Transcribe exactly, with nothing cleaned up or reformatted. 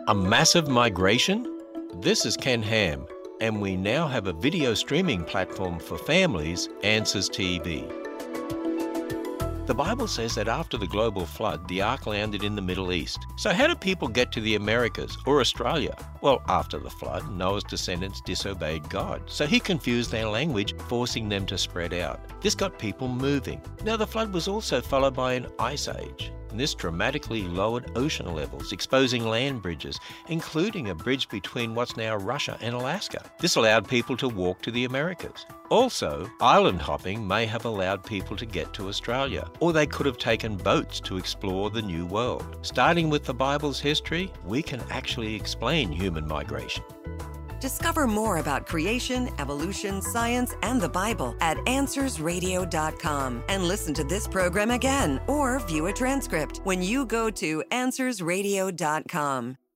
A massive migration? This is Ken Ham, and we now have a video streaming platform for families, Answers T V. The Bible says that after the global flood, the ark landed in the Middle East. So how do people get to the Americas or Australia? Well, after the flood, Noah's descendants disobeyed God, so he confused their language, forcing them to spread out. This got people moving. Now, the flood was also followed by an ice age. And this dramatically lowered ocean levels, exposing land bridges, including a bridge between what's now Russia and Alaska. This allowed people to walk to the Americas. Also, island hopping may have allowed people to get to Australia, or they could have taken boats to explore the New World. Starting with the Bible's history, we can actually explain human migration. Discover more about creation, evolution, science, and the Bible at answers radio dot com and listen to this program again or view a transcript when you go to answers radio dot com.